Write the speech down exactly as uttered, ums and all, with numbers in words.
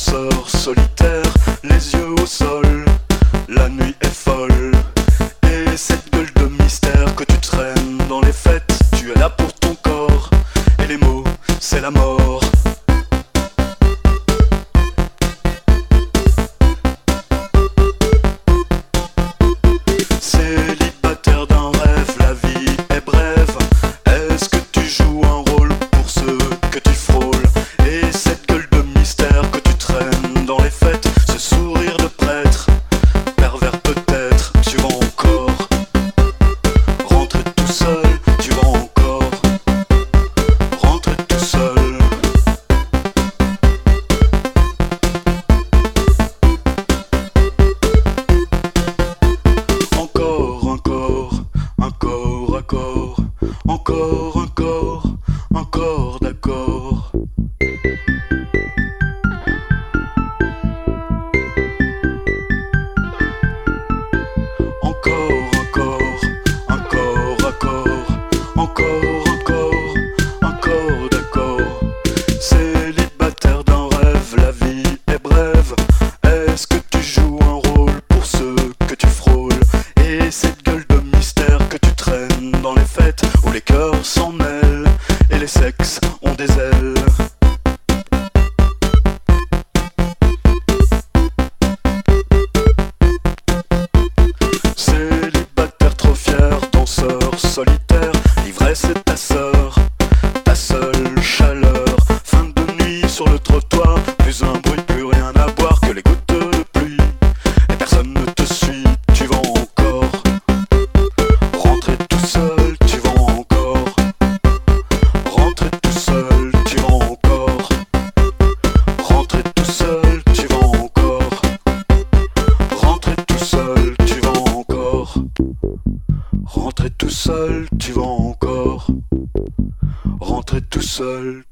danseur solitaire, les yeux au sol, la nuit est folle. Et cette gueule de mystère que tu traînes dans les fêtes, tu es là pour ton corps, et les mots, c'est la mort. Célibataire d'un rêve, la vie est brève. Est-ce que tu joues un rôle pour ceux que tu frôles? Et cette gueule de mystère que tu traînes dans les fêtes, ce sourire de prêtre, pervers peut-être, tu vas encore rentrer tout seul, tu vas encore rentrer tout seul. Encore, encore, encore, accord, encore, encore, encore d'accord. Encore, encore, encore, accord, encore, encore, encore d'accord. Célibataire d'un rêve, la vie est brève. Est-ce que tu joues un rôle pour ceux que tu frôles? Et cette gueule de mystère que tu traînes dans les fêtes, où les cœurs s'en mêlent et les sexes ont des ailes. Célibataire trop fier, danseur solitaire, l'ivresse est ta sœur, ta seule chaleur. Fin de nuit sur le trottoir, plus un bruit, plus rien à boire que les gouttes de pluie. Et personne ne te suit, tu vas encore rentrer tout seul, tu vas encore rentrer tout seul, tu vas encore rentrer tout seul, tu vas encore rentrer tout seul, tu vas encore rentrer tout seul, tu vas encore rentrer tout seul.